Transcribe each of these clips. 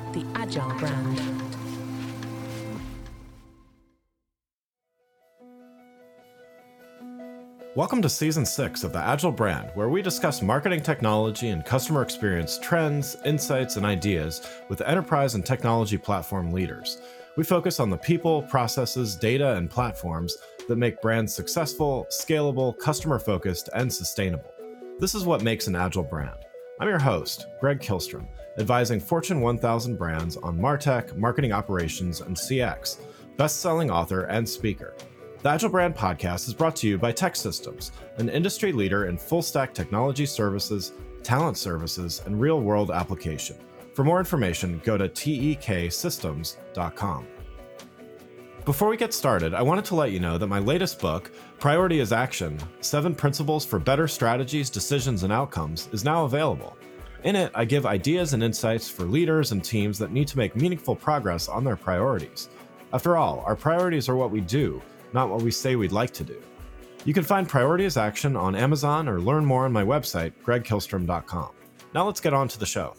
the Agile brand. Welcome to Season 6 of the Agile brand, where we discuss marketing technology and customer experience trends, insights, and ideas with enterprise and technology platform leaders. We focus on the people, processes, data, and platforms that make brands successful, scalable, customer-focused, and sustainable. This is what makes an Agile brand. I'm your host, Greg Kihlstrom, advising Fortune 1000 brands on MarTech, marketing operations, and CX, best-selling author and speaker. The Agile Brand Podcast is brought to you by TEKsystems, an industry leader in full-stack technology services, talent services, and real-world application. For more information, go to teksystems.com. Before we get started, I wanted to let you know that my latest book, Priority is Action: 7 Principles for Better Strategies, Decisions, and Outcomes, is now available. In it, I give ideas and insights for leaders and teams that need to make meaningful progress on their priorities. After all, our priorities are what we do, not what we say we'd like to do. You can find Priority is Action on Amazon or learn more on my website, gregkihlstrom.com. Now let's get on to the show.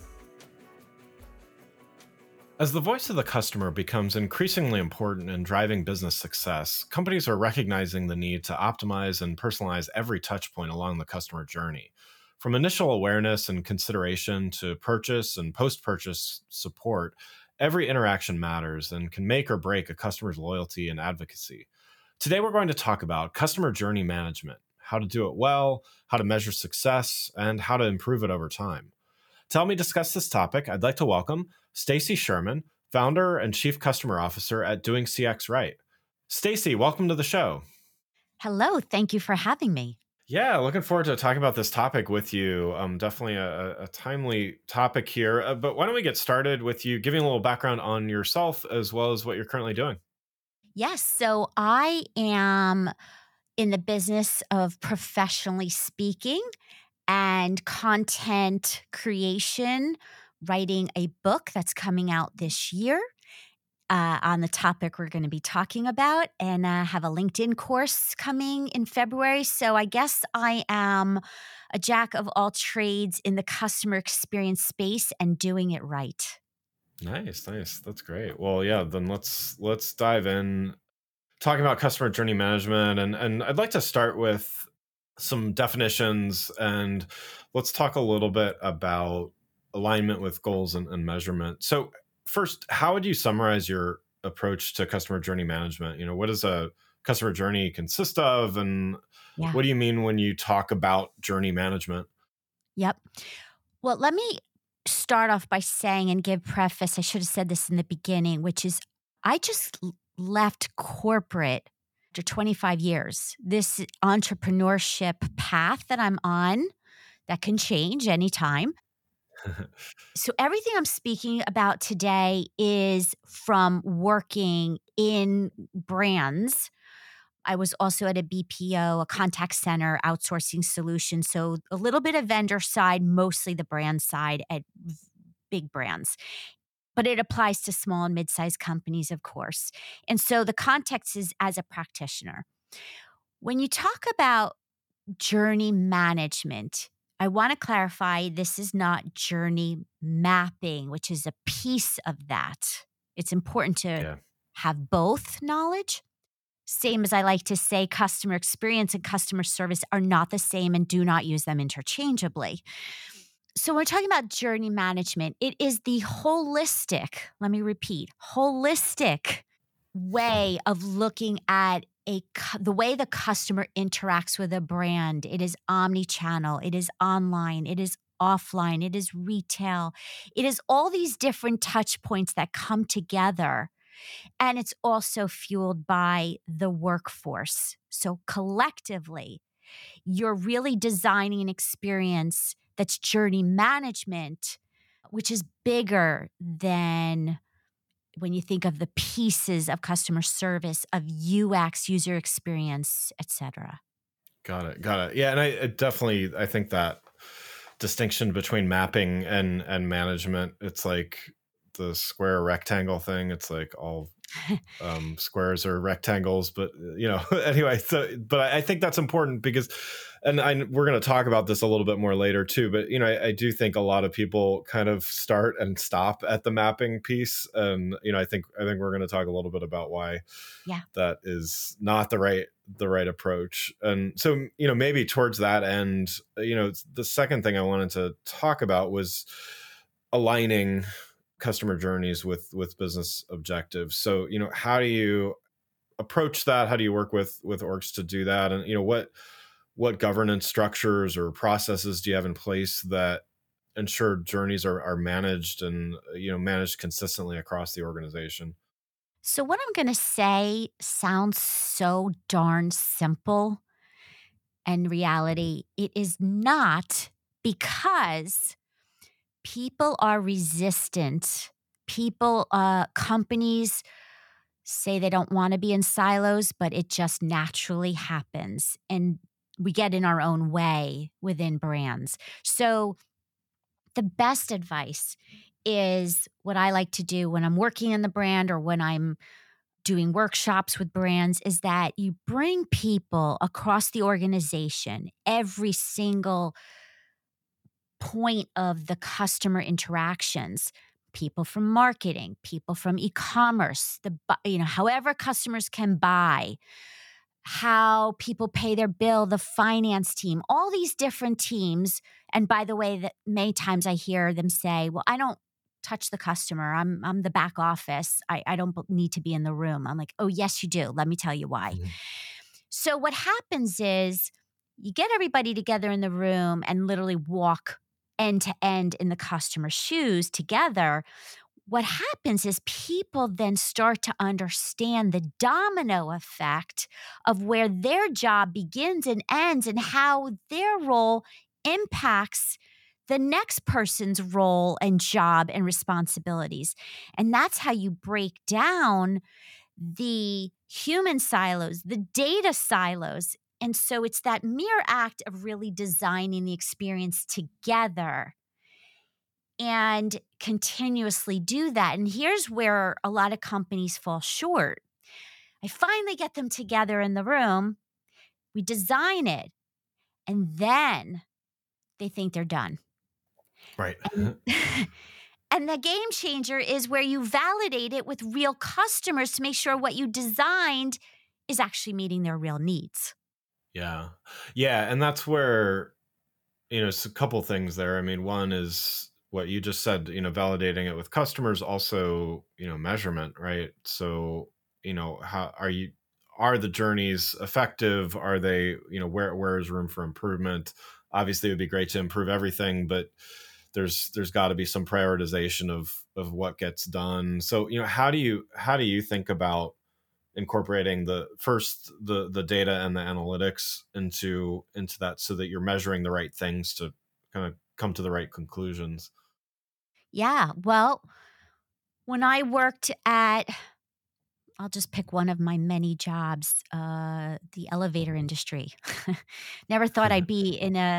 As the voice of the customer becomes increasingly important in driving business success, companies are recognizing the need to optimize and personalize every touch point along the customer journey. From initial awareness and consideration to purchase and post-purchase support, every interaction matters and can make or break a customer's loyalty and advocacy. Today, we're going to talk about customer journey management, how to do it well, how to measure success, and how to improve it over time. To help me discuss this topic, I'd like to welcome Stacy Sherman, founder and chief customer officer at Doing CX Right. Stacy, welcome to the show. Hello, thank you for having me. Yeah, looking forward to talking about this topic with you. Definitely a timely topic here. But why don't we get started with you giving a little background on yourself as well as what you're currently doing? Yes, so I am in the business of professionally speaking and content creation, writing a book that's coming out this year on the topic we're going to be talking about, and have a LinkedIn course coming in February. So I guess I am a jack of all trades in the customer experience space and doing it right. Nice. That's great. Well, yeah, then let's dive in talking about customer journey management. And I'd like to start with some definitions, and let's talk a little bit about alignment with goals and measurement. So first, how would you summarize your approach to customer journey management? You know, what does a customer journey consist of? And what do you mean when you talk about journey management? Yep. Well, let me start off by saying and give preface, I should have said this in the beginning, which is I just left corporate after 25 years. This entrepreneurship path that I'm on, that can change anytime. So everything I'm speaking about today is from working in brands. I was also at a BPO, a contact center outsourcing solution. So a little bit of vendor side, mostly the brand side at big brands. But it applies to small and mid-sized companies, of course. And so the context is as a practitioner. When you talk about journey management, I want to clarify this is not journey mapping, which is a piece of that. It's important to have both knowledge. Same as I like to say, customer experience and customer service are not the same and do not use them interchangeably. So when we're talking about journey management, it is the holistic, let me repeat, holistic way of looking at the way the customer interacts with a brand. It is omni-channel, it is online, it is offline, it is retail. It is all these different touch points that come together. And it's also fueled by the workforce. So collectively, you're really designing an experience that's journey management, which is bigger than when you think of the pieces of customer service, of UX, user experience, et cetera. Got it. Yeah, and I think that distinction between mapping and management, it's like the square rectangle thing. It's like all Squares or rectangles, but anyway. So, but I think that's important because, we're going to talk about this a little bit more later too. But I do think a lot of people kind of start and stop at the mapping piece, and I think we're going to talk a little bit about why Yeah. that is not the right approach. And so, maybe towards that end, the second thing I wanted to talk about was aligning customer journeys with business objectives. So, how do you approach that? How do you work with orgs to do that? And what governance structures or processes do you have in place that ensure journeys are managed and managed consistently across the organization? So, what I'm going to say sounds so darn simple. In reality, it is not, because people are resistant. Companies say they don't want to be in silos, but it just naturally happens. And we get in our own way within brands. So, the best advice is what I like to do when I'm working in the brand or when I'm doing workshops with brands, is that you bring people across the organization, every single point of the customer interactions, people from marketing, people from e-commerce, however customers can buy, how people pay their bill, the finance team, all these different teams. And by the way, that many times I hear them say, well, I don't touch the customer. I'm the back office. I don't need to be in the room. I'm like, oh, yes, you do. Let me tell you why. Mhm. So what happens is you get everybody together in the room and literally walk end to end in the customer's shoes together. What happens is people then start to understand the domino effect of where their job begins and ends and how their role impacts the next person's role and job and responsibilities. And that's how you break down the human silos, the data silos. And so it's that mere act of really designing the experience together and continuously do that. And here's where a lot of companies fall short. I finally get them together in the room, we design it, and then they think they're done. Right. And, and the game changer is where you validate it with real customers to make sure what you designed is actually meeting their real needs. Yeah. Yeah. And that's where, it's a couple things there. I mean, one is what you just said, validating it with customers, also, measurement, right? So, how are the journeys effective? Are they, where is room for improvement? Obviously, it would be great to improve everything, but there's got to be some prioritization of what gets done. So, how do you think about incorporating the data and the analytics into that so that you're measuring the right things to kind of come to the right conclusions? Yeah. Well, when I worked at, I'll just pick one of my many jobs, the elevator industry. Never thought I'd be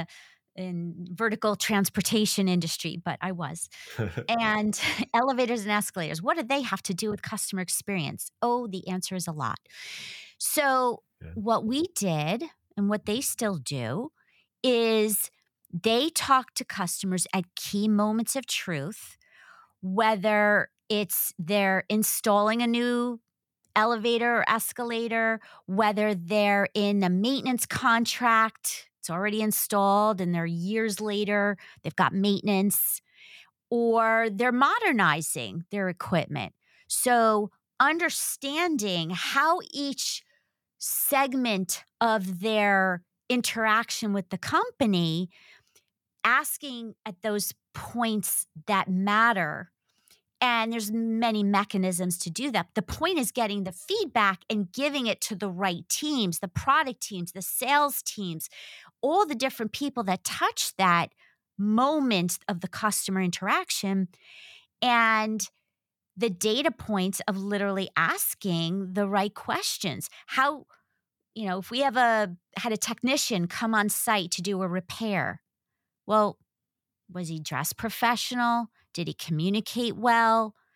in vertical transportation industry, but I was. And elevators and escalators, what do they have to do with customer experience? Oh, the answer is a lot. So, Yeah. what we did and what they still do is they talk to customers at key moments of truth, whether it's they're installing a new elevator or escalator, whether they're in a maintenance contract, it's already installed and they're years later, they've got maintenance, or they're modernizing their equipment. So, understanding how each segment of their interaction with the company, asking at those points that matter, and there's many mechanisms to do that. The point is getting the feedback and giving it to the right teams, the product teams, the sales teams, all the different people that touch that moment of the customer interaction, and the data points of literally asking the right questions. How, if we had a technician come on site to do a repair, well, was he dressed professional? Did he communicate well?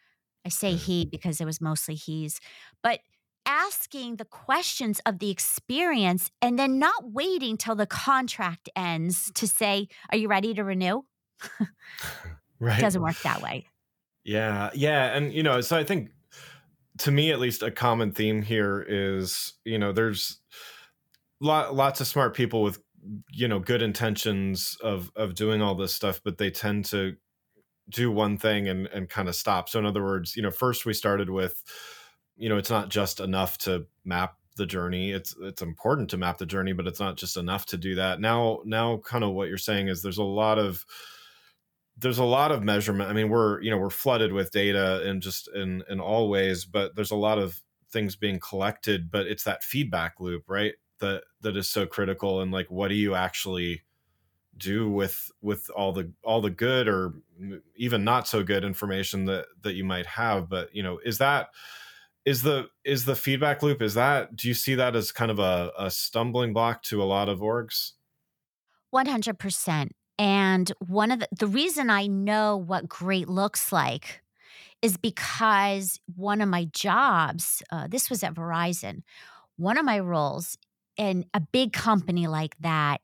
I say Yeah. he because it was mostly he's, but asking the questions of the experience and then not waiting till the contract ends to say, "Are you ready to renew?" Right. Doesn't work that way. Yeah. Yeah. And, so I think to me, at least, a common theme here is, there's lots of smart people with, good intentions of doing all this stuff, but they tend to do one thing and kind of stop. So in other words, first we started with, it's not just enough to map the journey. It's important to map the journey, but it's not just enough to do that. Now kind of what you're saying is there's a lot of measurement. I mean, we're flooded with data and just in all ways, but there's a lot of things being collected, but it's that feedback loop, right? That is so critical. And like, what do you actually do with all the good or even not so good information that you might have? But is the feedback loop, do you see that as kind of a stumbling block to a lot of orgs? 100%. And one of the reason I know what great looks like is because one of my jobs, this was at Verizon, one of my roles in a big company like that,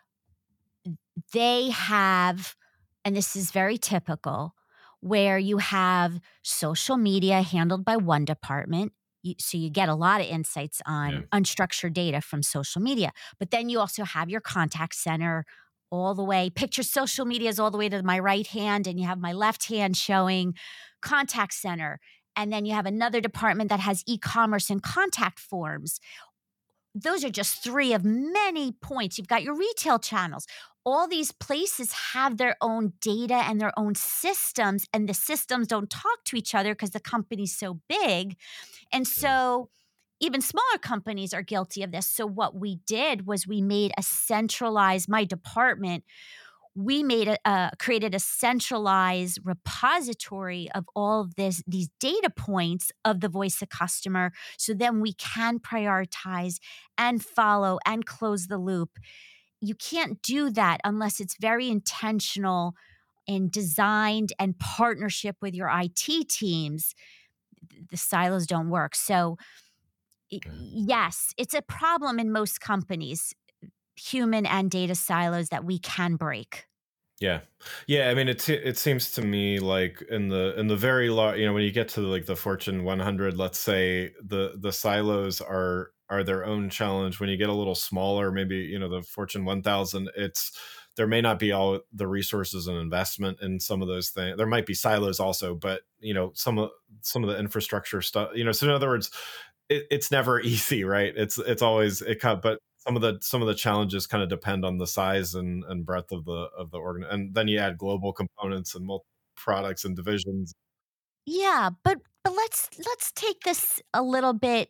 they have, and this is very typical, where you have social media handled by one department. So you get a lot of insights Yeah. on unstructured data from social media. But then you also have your contact center all the way. Picture social media is all the way to my right hand, and you have my left hand showing contact center. And then you have another department that has e-commerce and contact forms. Those are just three of many points. You've got your retail channels. All these places have their own data and their own systems, and the systems don't talk to each other because the company's so big. And Yeah. so even smaller companies are guilty of this. So what we did was we made a centralized, my department, we created a centralized repository of all of these data points of the voice of customer. So then we can prioritize and follow and close the loop. You can't do that unless it's very intentional and designed and partnership with your IT teams. The silos don't work. So Yeah. yes, it's a problem in most companies, human and data silos that we can break. Yeah. Yeah, I mean, it seems to me like in the very large, when you get to like the Fortune 100, let's say, the silos are their own challenge. When you get a little smaller, maybe, the Fortune 1000, there may not be all the resources and investment in some of those things. There might be silos also, but some of the infrastructure stuff, so in other words, it's never easy, right? It's always but some of the challenges kind of depend on the size and breadth of the organ, and then you add global components and multiple products and divisions. Yeah, but let's take this a little bit.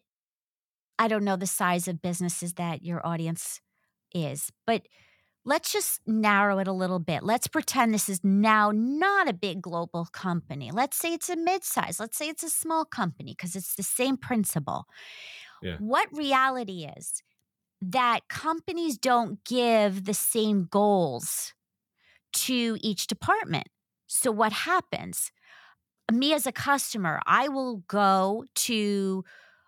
I don't know the size of businesses that your audience is, but let's just narrow it a little bit. Let's pretend this is now not a big global company. Let's say it's a mid-size. Let's say it's a small company because it's the same principle. Yeah. What reality is that companies don't give the same goals to each department. So what happens? Me as a customer, I will go to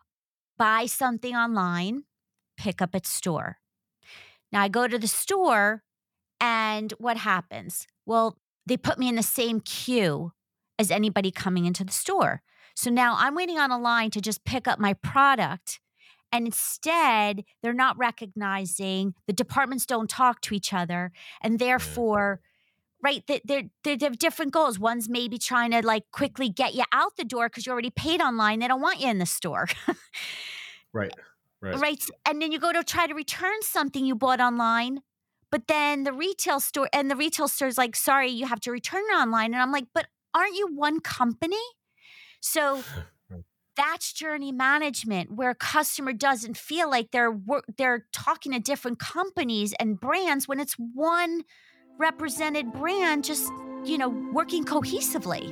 buy something online, pick up at store. Now I go to the store and what happens? Well, they put me in the same queue as anybody coming into the store. So now I'm waiting on a line to just pick up my product. And instead, they're not recognizing the departments don't talk to each other. And Yeah. therefore, right, they have different goals. One's maybe trying to like quickly get you out the door because you already paid online. They don't want you in the store. Right. Right. Right, and then you go to try to return something you bought online, but then the retail store's like, "Sorry, you have to return it online," and I'm like, "But aren't you one company?" So, Right. that's journey management where a customer doesn't feel like they're talking to different companies and brands when it's one represented brand just, working cohesively.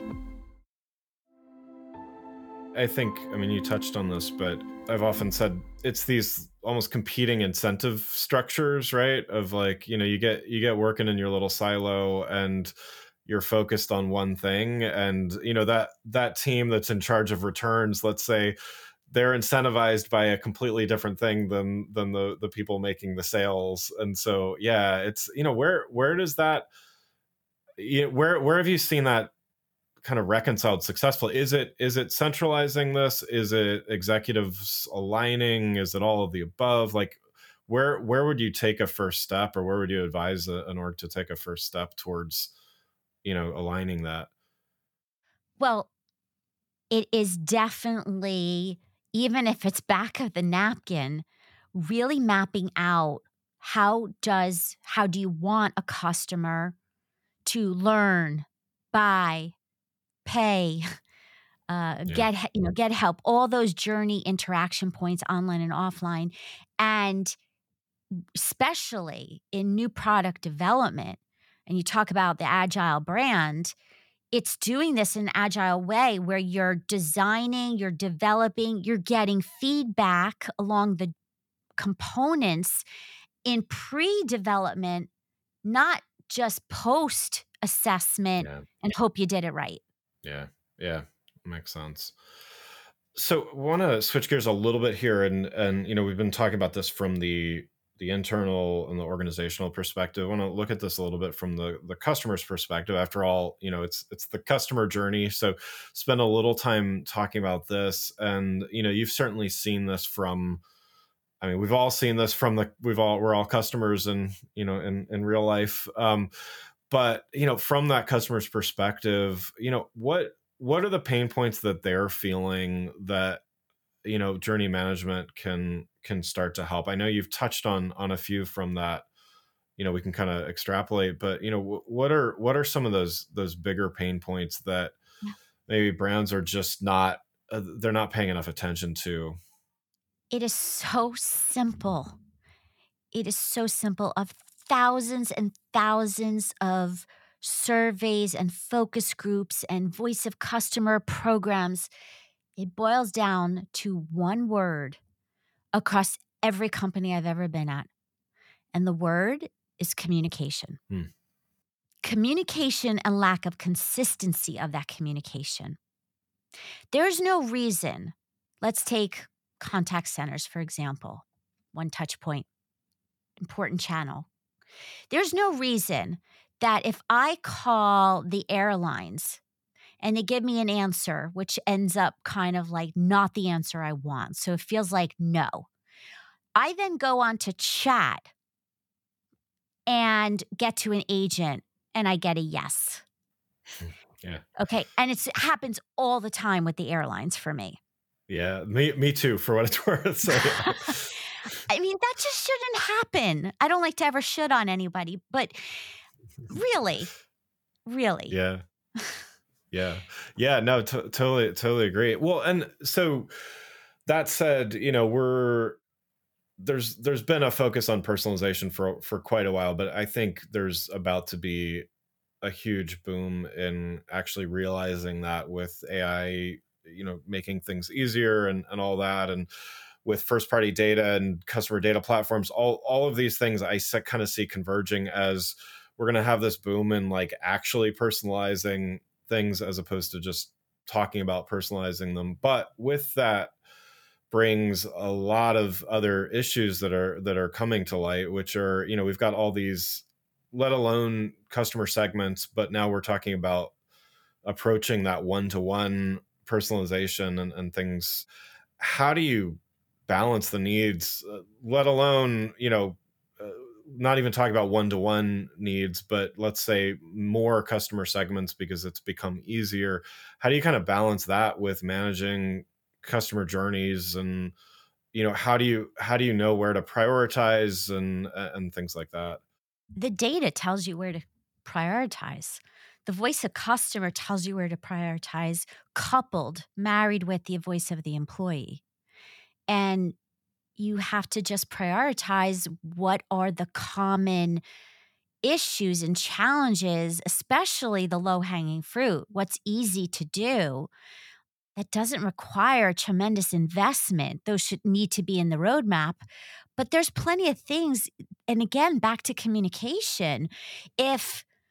I think, I mean, you touched on this, but I've often said it's these almost competing incentive structures, right? Of like, you get working in your little silo, and you're focused on one thing, and that team that's in charge of returns, let's say, they're incentivized by a completely different thing than the people making the sales. And so yeah, it's where does that, where have you seen that kind of reconciled successfully? Is it centralizing this? Is it executives aligning? Is it all of the above? Like, where would you take a first step, or where would you advise an org to take a first step towards aligning that? Well, it is definitely, even if it's back of the napkin, really mapping out how do you want a customer to learn, buy, pay, Yeah. get help, all those journey interaction points online and offline. And especially in new product development, and you talk about the agile brand, it's doing this in an agile way where you're designing, you're developing, you're getting feedback along the components in pre-development, not just post assessment Yeah. and hope you did it right. Yeah. Yeah. Makes sense. So want to switch gears a little bit here, and we've been talking about this from the internal and the organizational perspective. I want to look at this a little bit from the customer's perspective. After all, it's the customer journey. So spend a little time talking about this. And you've certainly seen this from, I mean, we've all seen this from we're all customers and in real life. But from that customer's perspective, what are the pain points that they're feeling that journey management can start to help? I know you've touched on a few from that. We can kind of extrapolate, but what are some of those bigger pain points that Yeah. maybe brands are just not they're not paying enough attention to? It is so simple. It is so simple. Of thousands and thousands of surveys and focus groups and voice of customer programs, it boils down to one word across every company I've ever been at. And the word is communication. Hmm. Communication and lack of consistency of that communication. There's no reason. Let's take contact centers, for example. One touch point, important channel. There's no reason that if I call the airlines and they give me an answer, which ends up kind of like not the answer I want, so it feels like no. I then go on to chat and get to an agent and I get a yes. Yeah. Okay. And it happens all the time with the airlines for me. Yeah. Me too, for what it's worth. So yeah. I mean, that just shouldn't happen. I don't like to ever shit on anybody, but really, really. Yeah. Yeah. Yeah. No, totally agree. Well, and so that said, there's been a focus on personalization for quite a while, but I think there's about to be a huge boom in actually realizing that with AI, making things easier and all that, and with first party data and customer data platforms, all of these things I kind of see converging as we're going to have this boom in like actually personalizing things as opposed to just talking about personalizing them. But with that brings a lot of other issues that are coming to light, which are, we've got all these, let alone customer segments, but now we're talking about approaching that one-to-one personalization and things. How do you balance the needs, let alone, not even talking about one-to-one needs, but let's say more customer segments because it's become easier. How do you kind of balance that with managing customer journeys, and how do you know where to prioritize and things like that? The data tells you where to prioritize. The voice of customer tells you where to prioritize, married with the voice of the employee. And you have to just prioritize what are the common issues and challenges, especially the low hanging fruit, what's easy to do that doesn't require tremendous investment. Those should need to be in the roadmap. But there's plenty of things. And again, back to communication. If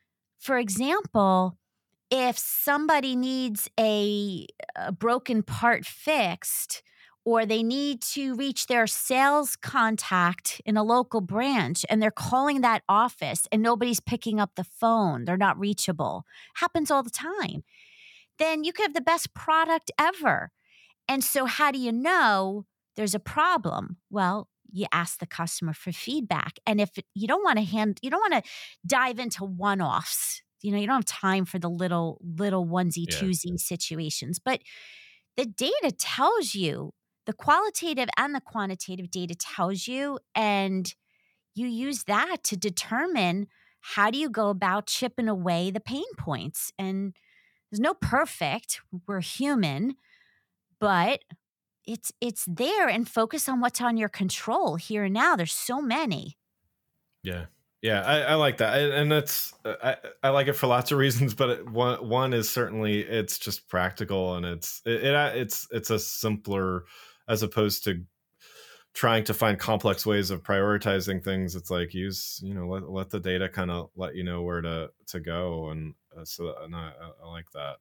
For example, if somebody needs a broken part fixed, or they need to reach their sales contact in a local branch and they're calling that office and nobody's picking up the phone, they're not reachable, happens all the time, then you could have the best product ever. And so, how do you know there's a problem? Well, you ask the customer for feedback. And if you don't want to you don't want to dive into one offs. You don't have time for the little onesie Yeah. twosie situations. But the data tells you, the qualitative and the quantitative data tells you, and you use that to determine how do you go about chipping away the pain points. And there's no perfect. We're human, but it's there, and focus on what's on your control here and now. There's so many. Yeah. Yeah, I like that, and that's I like it for lots of reasons, but one is certainly it's just practical, and it's a simpler, as opposed to trying to find complex ways of prioritizing things. It's like let the data kind of let you know where to go, and I like that.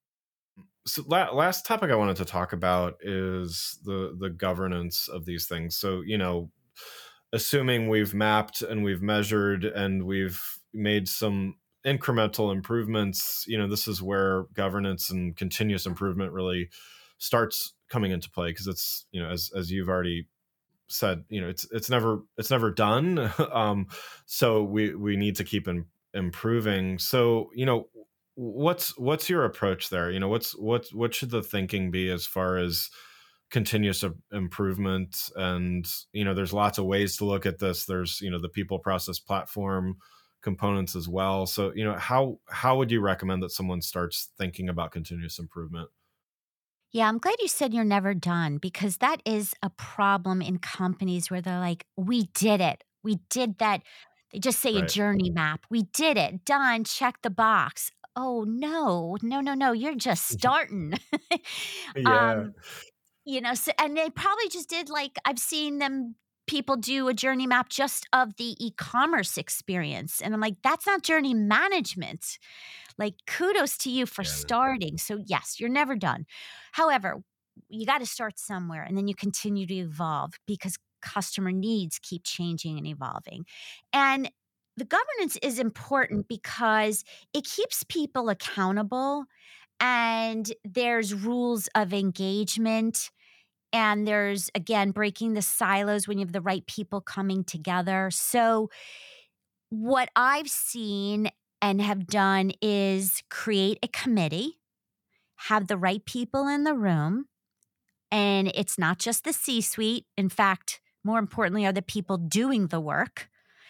So last topic I wanted to talk about is the governance of these things. So assuming we've mapped and we've measured and we've made some incremental improvements, this is where governance and continuous improvement really starts coming into play, because it's, as you've already said, it's never done. So we need to keep improving. So what's your approach there? What should the thinking be as far as continuous improvement? And there's lots of ways to look at this. There's the people, process, platform components as well. So how would you recommend that someone starts thinking about continuous improvement? Yeah, I'm glad you said you're never done, because that is a problem in companies where they're like, "We did it. We did that." They just say a Right. journey map. "We did it. Done. Check the box." Oh, no. No, no, no. You're just starting. Yeah. um, so, and they probably just did, like, I've seen them people do a journey map just of the e-commerce experience. And I'm like, that's not journey management. Like, kudos to you for Yeah. starting. So, yes, you're never done. However, you got to start somewhere, and then you continue to evolve, because customer needs keep changing and evolving. And the governance is important because it keeps people accountable, and there's rules of engagement, and there's, again, breaking the silos when you have the right people coming together. So, what I've seen and have done is create a committee, have the right people in the room, and it's not just the C suite. In fact, more importantly, are the people doing the work.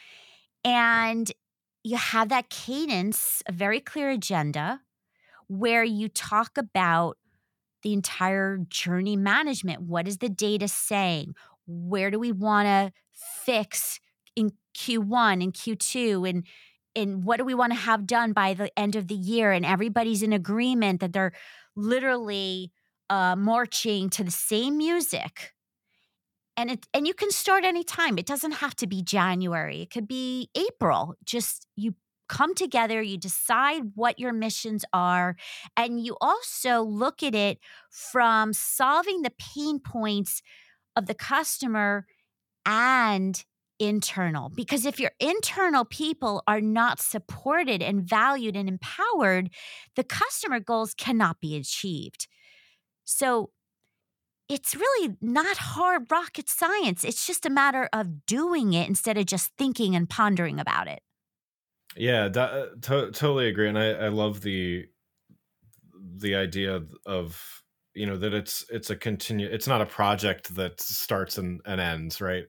And you have that cadence, a very clear agenda, where you talk about the entire journey management. What is the data saying? Where do we want to fix in Q1 and Q2? And what do we want to have done by the end of the year? And everybody's in agreement that they're literally marching to the same music. And you can start anytime. It doesn't have to be January. It could be April. Just you come together, you decide what your missions are, and you also look at it from solving the pain points of the customer and internal. Because if your internal people are not supported and valued and empowered, the customer goals cannot be achieved. So it's really not hard rocket science. It's just a matter of doing it instead of just thinking and pondering about it. Yeah, totally agree, and I love the idea of that it's a it's not a project that starts and ends, right?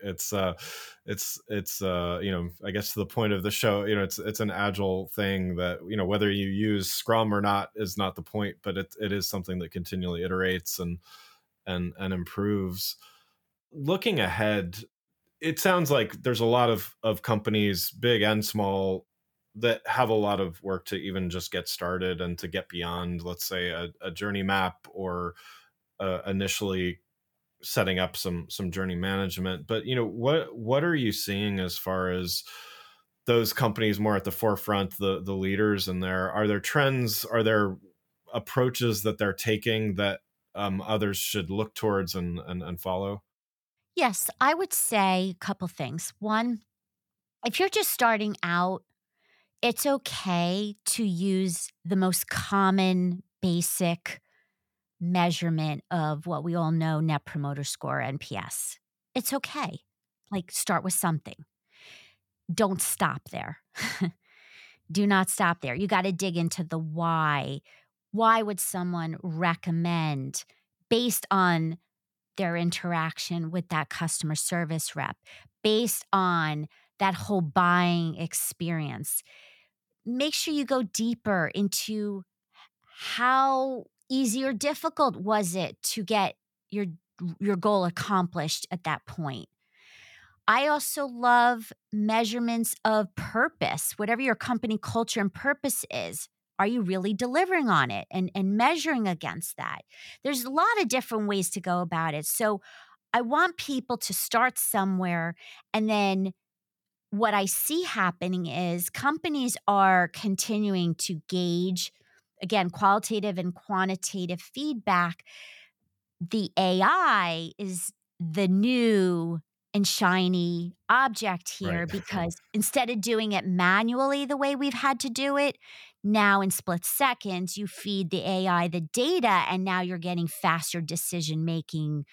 It's I guess to the point of the show, it's an agile thing that whether you use Scrum or not is not the point, but it is something that continually iterates and improves. Looking ahead, it sounds like there's a lot of companies, big and small, that have a lot of work to even just get started and to get beyond, let's say, a journey map, or initially setting up some journey management. But what are you seeing as far as those companies more at the forefront, the leaders in there? Are there trends? Are there approaches that they're taking that others should look towards and follow? Yes, I would say a couple things. One, if you're just starting out, it's okay to use the most common basic measurement of what we all know, Net Promoter Score, NPS. It's okay. Like, start with something. Don't stop there. Do not stop there. You gotta dig into the why. Why would someone recommend based on their interaction with that customer service rep, based on that whole buying experience? Make sure you go deeper into how easy or difficult was it to get your your goal accomplished at that point. I also love measurements of purpose, whatever your company culture and purpose is. Are you really delivering on it and measuring against that? There's a lot of different ways to go about it. So I want people to start somewhere, and then what I see happening is companies are continuing to gauge, again, qualitative and quantitative feedback. The AI is the new and shiny object Right. here because instead of doing it manually the way we've had to do it, now in split seconds, you feed the AI the data and now you're getting faster decision making,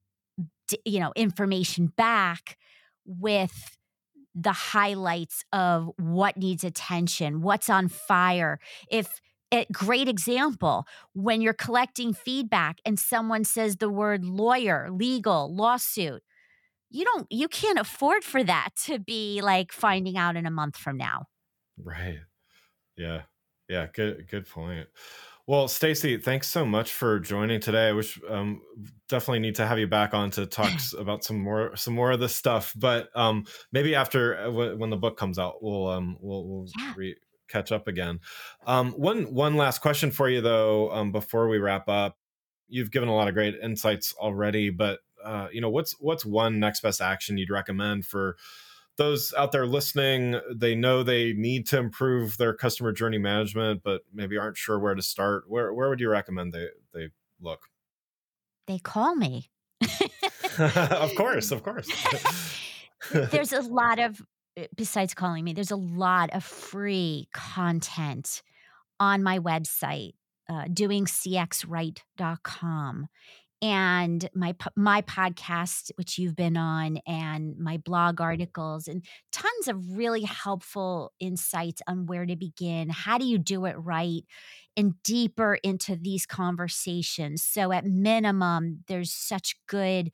information back with the highlights of what needs attention, what's on fire. If a great example, when you're collecting feedback and someone says the word lawyer, legal, lawsuit, you can't afford for that to be like finding out in a month from now. Right. Yeah. Yeah. Good point. Well, Stacy, thanks so much for joining today. I wish definitely need to have you back on to talk about some more of this stuff. But maybe after when the book comes out, we'll Yeah. catch up again. One last question for you though, before we wrap up. You've given a lot of great insights already, but what's one next best action you'd recommend for those out there listening? They know they need to improve their customer journey management, but maybe aren't sure where to start. Where would you recommend they look? They call me. Of course. There's a lot of, besides calling me, there's a lot of free content on my website, doingcxright.com, and my podcast, which you've been on, and my blog articles, and tons of really helpful insights on where to begin. How do you do it right? And deeper into these conversations. So at minimum, there's such good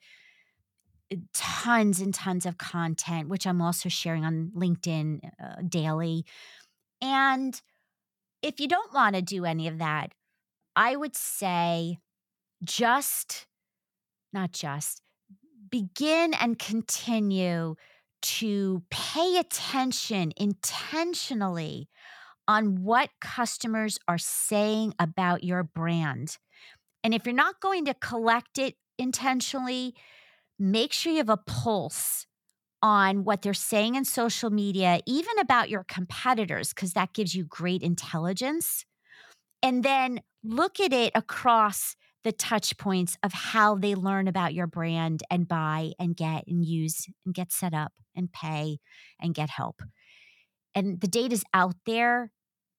tons and tons of content, which I'm also sharing on LinkedIn daily. And if you don't want to do any of that, I would say just, not just, begin and continue to pay attention intentionally on what customers are saying about your brand. And if you're not going to collect it intentionally, make sure you have a pulse on what they're saying in social media, even about your competitors, because that gives you great intelligence. And then look at it across the touch points of how they learn about your brand and buy and get and use and get set up and pay and get help. And the data's out there.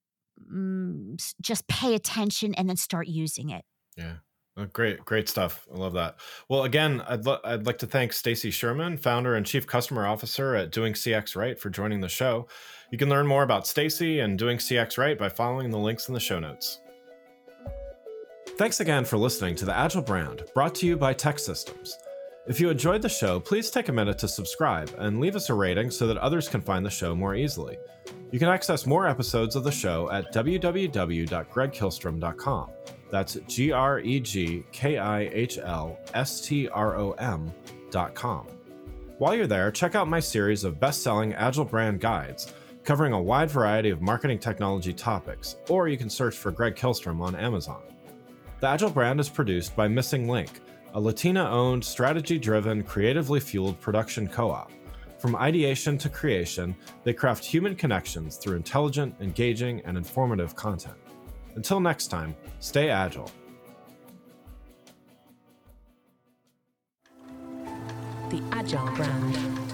Just pay attention and then start using it. Yeah. Great stuff. I love that. Well, again, I'd like to thank Stacy Sherman, founder and chief customer officer at Doing CX Right, for joining the show. You can learn more about Stacy and Doing CX Right by following the links in the show notes. Thanks again for listening to The Agile Brand, brought to you by TEKsystems. If you enjoyed the show, please take a minute to subscribe and leave us a rating so that others can find the show more easily. You can access more episodes of the show at www.gregkihlstrom.com. That's GregKihlstrom.com. While you're there, check out my series of best-selling Agile Brand guides covering a wide variety of marketing technology topics, or you can search for Greg Kihlstrom on Amazon. The Agile Brand is produced by Missing Link, a Latina-owned, strategy-driven, creatively fueled production co-op. From ideation to creation, they craft human connections through intelligent, engaging, and informative content. Until next time, stay agile. The Agile brand.